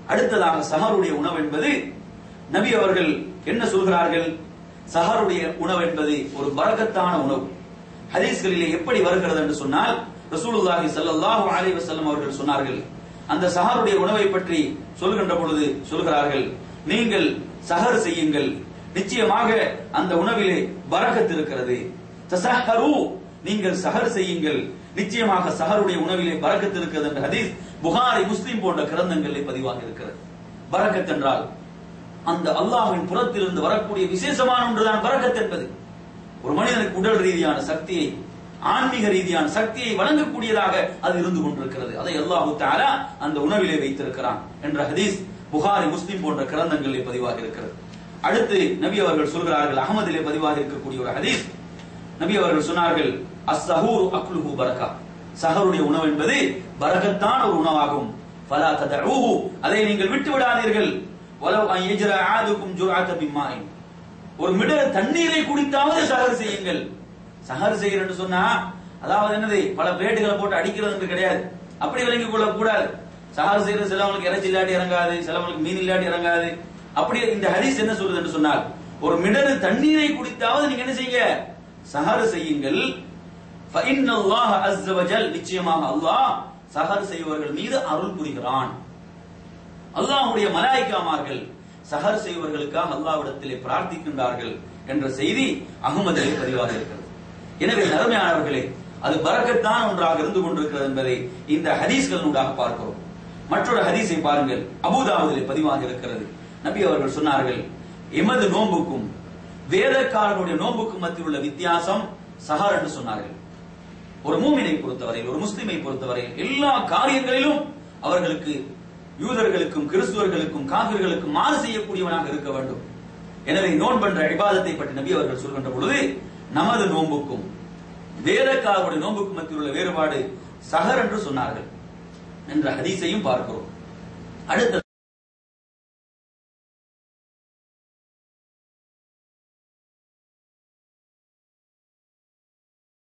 அடுத்ததாக சஹருடைய உணவு என்பது நபி அவர்கள் என்ன சொல்கிறார்கள்? சஹருடைய உணவு என்பது ஒரு பரக்கத்தான உணவு. ஹதீஸ்களிலே எப்படி வருகிறது என்று சொன்னால், ரசூலுல்லாஹி ஸல்லல்லாஹு அலைஹி வஸல்லம் அவர்கள் சொன்னார்கள், அந்த சஹருடைய உணவை பற்றி சொல்கின்ற பொழுது சொல்கிறார்கள், நீங்கள் சஹர் செய்யுங்கள், நிச்சயமாக அந்த உணவிலே பரக்கத் இருக்கிறது. தஸஹரு, நீங்கள் சஹர் செய்யுங்கள், நிச்சயமாக சஹருடைய உணவிலே பரக்கத் இருக்கிறது என்ற ஹதீஸ் புகாரி, முஸ்லிம் போன்ற கிரந்தங்களிலே பதிவாக இருக்கிறது. பரக்கத் என்றால் அந்த அல்லாஹ்வின் புறத்திலிருந்து வரக்கூடிய விசேஷமான ஒன்றுதான் பரக்கத் என்பது. ஒரு மனிதனுக்கு உடல் ரீதியான சக்தியை, ஆன்மீக ரீதியான சக்தியை வழங்கக்கூடியதாக அது இருந்து கொண்டிருக்கிறது. அதை அல்லாஹ் தஆலா அந்த உணவிலே வைத்திருக்கிறான் என்ற ஹதீஸ் புகாரி, முஸ்லிம் போன்ற கிரந்தங்களிலே பதிவாக இருக்கிறது. அடுத்து நபி அவர்கள் சொல்கிறார்கள், அஹ்மதிலே பதிவாக இருக்கக்கூடிய ஒரு ஹதீஸ், நபி அவர்கள் சொன்னார்கள், அஸ்ஸஹூரு அக்லுஹு பரக்கா, சஹருடைய உணவு என்பது பரக்கத்தான ஒரு உணவாகும். ஃபலா ததஊஹு, அதை நீங்கள் விட்டு விடாதீர்கள். வலவ் அன் யஜ்ரா ஆதுக்கும் ஜுர்அத பிம்மாஇன், ஒரு மிடர் தண்ணீரை குடித்தாவது சஹர் செய்யுங்கள். சஹர் செய்யறன்னு சொன்னா அதாவது என்னது, பல பிளேட்டுகளை போட்டு அடிக்கிறது என்று கிடையாது. அப்படி விளங்கிக் கொள்ள கூடாது. சஹர் செய்யறது சிலவங்களுக்கு இறைச்சி இல்லாட்டி இறங்காது, சிலவங்களுக்கு மீன் இல்லாட்டி இறங்காது. அப்படி இந்த ஹதீஸ் என்ன சொல்றது என்று சொன்னால், ஒரு மிடர் தண்ணீரை குடித்தாவது நீங்க என்ன செய்யுங்க, சஹர் செய்யுங்கள். ஃபஇன்னல்லாஹ அஸ்ஸ வஜல், நிச்சயமாக அல்லாஹ் சஹர் செய்வர்கள் மீது அருள் புரிகிறான். அல்லாஹ்வுடைய மலாயிக்காமார்கள் சஹர் செய்வர்களுக்காக அல்லாஹ்விடத்திலே பிரார்த்திக்கின்றார்கள் என்ற செய்தி அஹ்மதிலே பதிவாக இருக்கிறது. எனவே நறுமையானவர்களே, அது பரக்கத்தான ஒன்றாக இருந்து கொண்டிருக்கிறது என்பதை இந்த ஹதீஸ்களூடாக பார்க்கிறோம். மற்றொரு ஹதீஸை பாருங்கள், அபூதாவுதிலே பதிவாக இருக்கிறது. நபி அவர்கள் சொன்னார்கள், எமது நோன்புக்கும் வேதக்காரனுடைய நோன்புக்கும் மத்தியில் உள்ள வித்தியாசம் சஹர் என்று சொன்னார்கள். ஒரு மூமினை பொறுத்தவரையில், ஒரு முஸ்லிமை பொறுத்தவரையில் எல்லா காரியங்களிலும் அவர்களுக்கு யூதர்களுக்கும் கிறிஸ்துவர்களுக்கும் காபிர்களுக்கும் மாறு செய்யக்கூடியவனாக இருக்க வேண்டும். எனவே நோன்பென்ற இபாதத்தை பற்றி நபி அவர்கள் சொல்கின்ற பொழுது, நமது நோன்புக்கும் வேதக்காரனுடைய நோன்புக்கும் மத்தியில் உள்ள வேறுபாடு சஹர் என்று சொன்னார்கள் என்ற ஹதீஸையும் பார்க்கிறோம். அடுத்த